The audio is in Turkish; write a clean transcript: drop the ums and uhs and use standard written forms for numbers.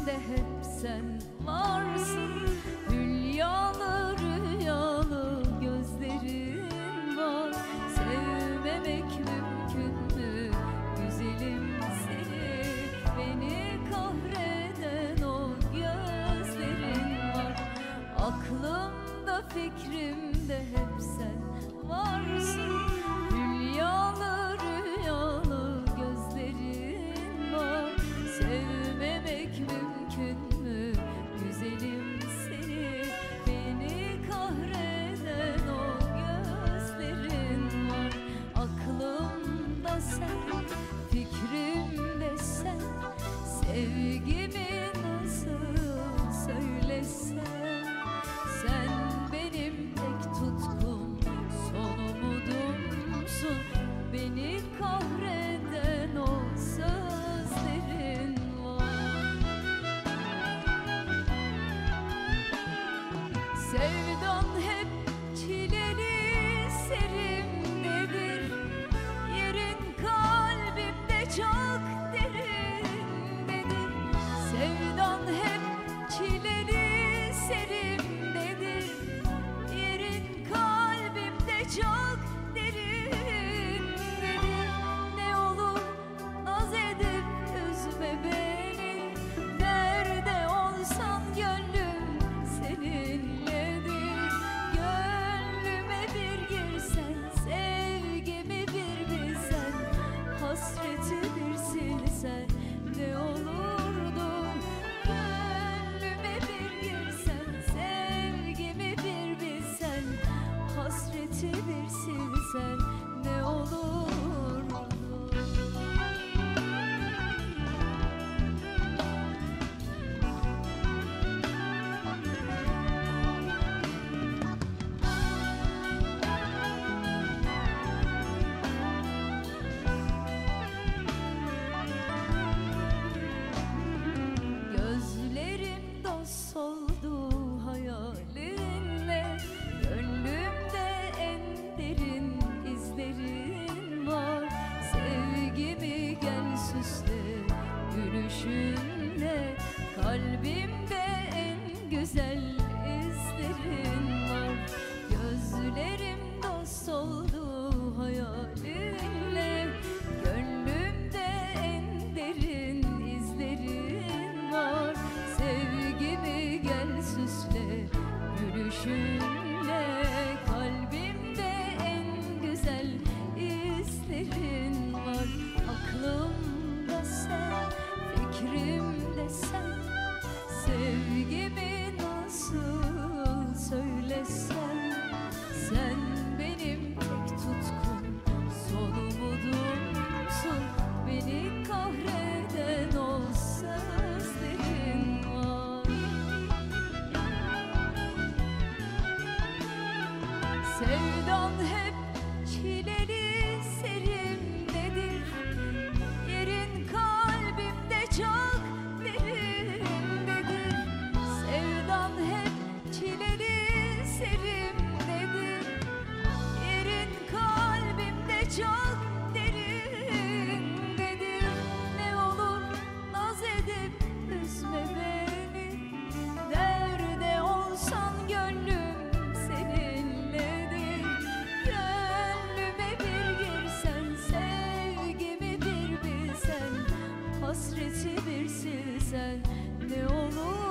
fikrimde hep sen varsın. Hülyalı rüyalı gözlerin var. Sevmemek mümkün mü güzelim seni? Beni kahreden o gözlerin var. Aklımda fikrimde hep sen varsın. Hülyalı rüyalı gözlerin var. Sevmemek mümkün mü güzelim seni? Beni kahreden o gözlerin var. Aklımda sen, fikrimde sen. Sevgimi nasıl söylesem? Sen benim tek tutkum, son umudumsun. Beni kahreden o sözlerin var. Sevdan hep çileli serimdedir. Yerin kalbimde çok derindedir. Sevdan hep çileli serimdedir. Yerin kalbimde çok derindedir. Ne olur naz edip üzme beni. Nerede olsan gönlüm seninledir. Gönlüme bir girsen, sevgimi bir bilsen, hasreti bir silsen ne olurdu? Gönlüme bir girsen, sevgimi bir bilsen, hasreti bir silsen ne olurdu? Gözlerim dost oldu hayalinle. Gönlümde en derin izlerin var. Sevgimi gel süsle gülüşünle. Kalbimde en güzel izlerin var. Gözlerim dost oldu hayalinle. Gönlümde en derin izlerin var. Sevgimi gel süsle gülüşünle. Kalbimde en güzel izlerin var. Aklımda sen, fikrimde sen. Sevgimi nasıl söylesem? Sen benim tek tutkum, son umudumsun. Beni kahreden o sözlerin var. Sevdan hep çileli serimdedir. Yerin kalbimde çok derindedir. Sevdan hep çileli serimdedir. Yerin kalbimde çok derindedir. Ne olur naz edip üzme beni. Nerede olsan gönlüm seninledir. Gönlüme bir girsen, sevgimi bir bilsen, hasreti bir silsen ne olur?